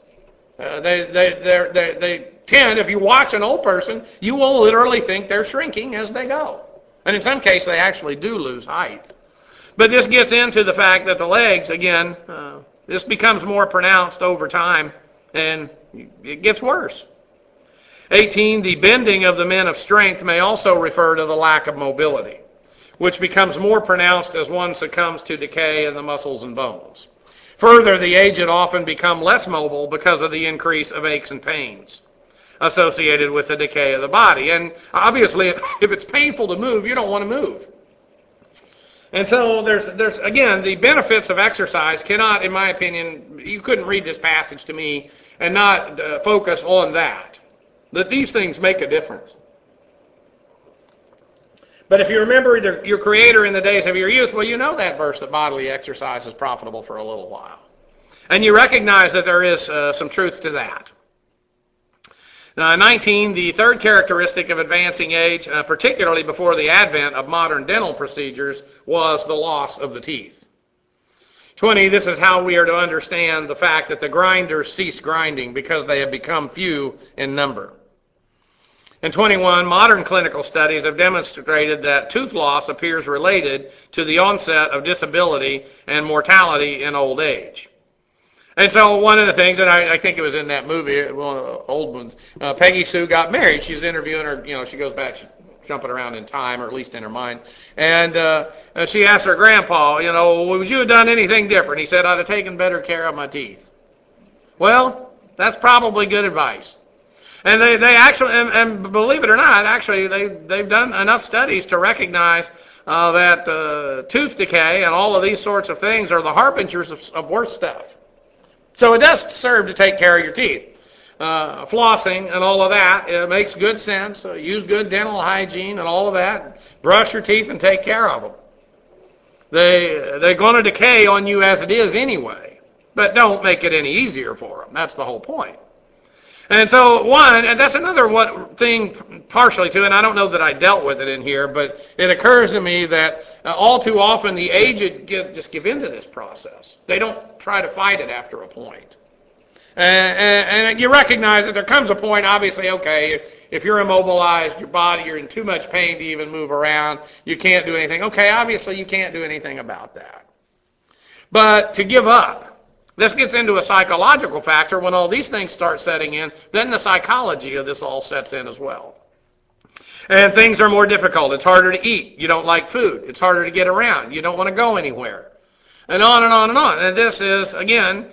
They tend, if you watch an old person, you will literally think they're shrinking as they go. And in some cases, they actually do lose height. But this gets into the fact that the legs, again, this becomes more pronounced over time, and it gets worse. 18, the bending of the men of strength may also refer to the lack of mobility, which becomes more pronounced as one succumbs to decay in the muscles and bones. Further, the aged often become less mobile because of the increase of aches and pains associated with the decay of the body. And obviously, if it's painful to move, you don't want to move. And so there's again, the benefits of exercise cannot, in my opinion, you couldn't read this passage to me and not focus on that these things make a difference. But if you remember your Creator in the days of your youth, well, you know that verse that bodily exercise is profitable for a little while. And you recognize that there is some truth to that. 19, the third characteristic of advancing age, particularly before the advent of modern dental procedures, was the loss of the teeth. 20, this is how we are to understand the fact that the grinders cease grinding because they have become few in number. And 21, modern clinical studies have demonstrated that tooth loss appears related to the onset of disability and mortality in old age. And so one of the things, and I think it was in that movie, one of the old ones, Peggy Sue got married. She's interviewing her, she goes back, she's jumping around in time, or at least in her mind. And she asked her grandpa, would you have done anything different? He said, I'd have taken better care of my teeth. Well, that's probably good advice. And they actually, and believe it or not, actually they've done enough studies to recognize that tooth decay and all of these sorts of things are the harbingers of worse stuff. So it does serve to take care of your teeth. Flossing and all of that, it makes good sense. Use good dental hygiene and all of that. Brush your teeth and take care of them. They're going to decay on you as it is anyway, but don't make it any easier for them. That's the whole point. And so and that's another thing partially too, and I don't know that I dealt with it in here, but it occurs to me that all too often the aged just give into this process. They don't try to fight it after a point. And you recognize that there comes a point, obviously, okay, if you're immobilized, your body, you're in too much pain to even move around, you can't do anything. Okay, obviously you can't do anything about that. But to give up, this gets into a psychological factor. When all these things start setting in, then the psychology of this all sets in as well. And things are more difficult. It's harder to eat. You don't like food. It's harder to get around. You don't want to go anywhere. And on and on and on. And this is, again,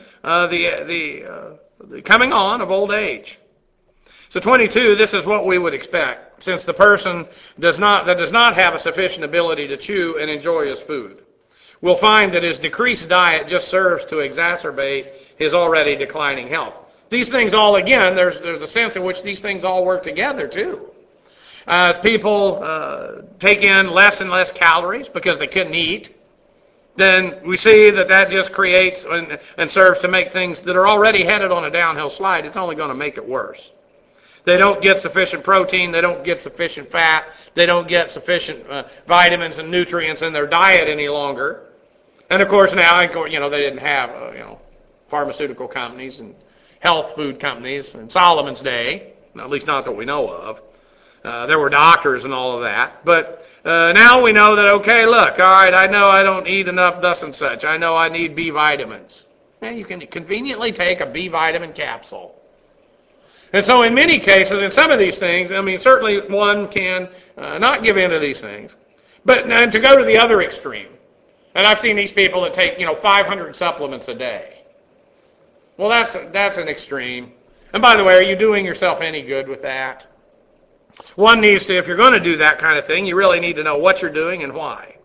the coming on of old age. So 22, this is what we would expect, since the person does not have a sufficient ability to chew and enjoy his food. We'll find that his decreased diet just serves to exacerbate his already declining health. These things all, again, there's a sense in which these things all work together, too. As people take in less and less calories because they couldn't eat, then we see that just creates and serves to make things that are already headed on a downhill slide, it's only going to make it worse. They don't get sufficient protein, they don't get sufficient fat, they don't get sufficient vitamins and nutrients in their diet any longer. And of course now, they didn't have, pharmaceutical companies and health food companies in Solomon's day, at least not that we know of. There were doctors and all of that. But now we know that, okay, look, all right, I know I don't eat enough thus and such. I know I need B vitamins. And you can conveniently take a B vitamin capsule. And so in many cases, in some of these things, certainly one can not give in to these things. But and to go to the other extreme, and I've seen these people that take, 500 supplements a day. Well, that's an extreme. And by the way, are you doing yourself any good with that? One needs to, if you're going to do that kind of thing, you really need to know what you're doing and why.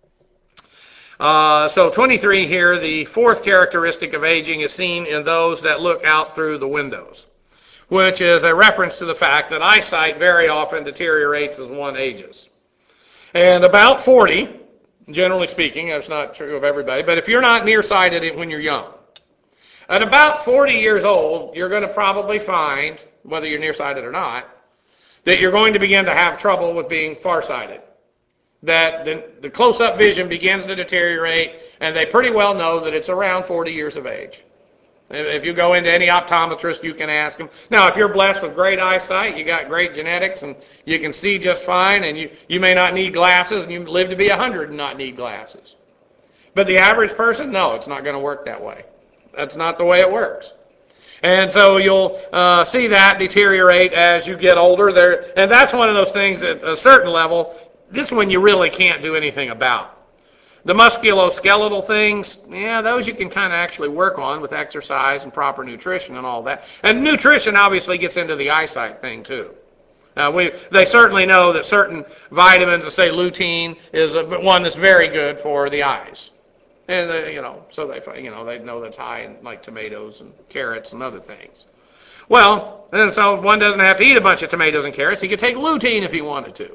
So 23 here, the fourth characteristic of aging is seen in those that look out through the windows, which is a reference to the fact that eyesight very often deteriorates as one ages. And about 40, generally speaking, that's not true of everybody, but if you're not nearsighted when you're young, at about 40 years old, you're going to probably find, whether you're nearsighted or not, that you're going to begin to have trouble with being farsighted. That the close-up vision begins to deteriorate, and they pretty well know that it's around 40 years of age. If you go into any optometrist, you can ask them. Now, if you're blessed with great eyesight, you got great genetics, and you can see just fine, and you may not need glasses, and you live to be 100 and not need glasses. But the average person, no, it's not going to work that way. That's not the way it works. And so you'll see that deteriorate as you get older. And that's one of those things at a certain level, this one you really can't do anything about. The musculoskeletal things, those you can kind of actually work on with exercise and proper nutrition and all that. And nutrition obviously gets into the eyesight thing too. They certainly know that certain vitamins, let's say lutein, is one that's very good for the eyes. And so they know that's high in like tomatoes and carrots and other things. Well, and so one doesn't have to eat a bunch of tomatoes and carrots. He could take lutein if he wanted to.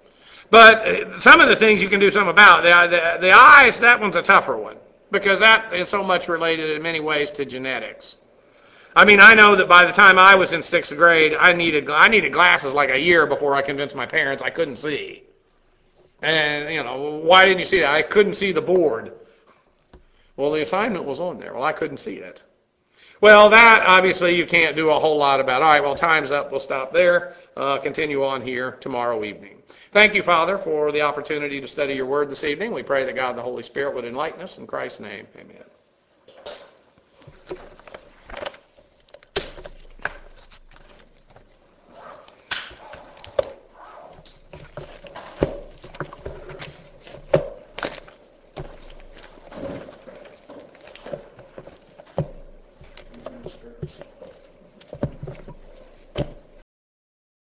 But some of the things you can do something about. The eyes, that one's a tougher one because that is so much related in many ways to genetics. I know that by the time I was in 6th grade, I needed glasses like a year before I convinced my parents I couldn't see. And why didn't you see that? I couldn't see the board. Well, the assignment was on there. Well, I couldn't see it. Well, that obviously you can't do a whole lot about. All right, well, time's up. We'll stop there. Continue on here tomorrow evening. Thank you, Father, for the opportunity to study your word this evening. We pray that God the Holy Spirit would enlighten us. In Christ's name, amen.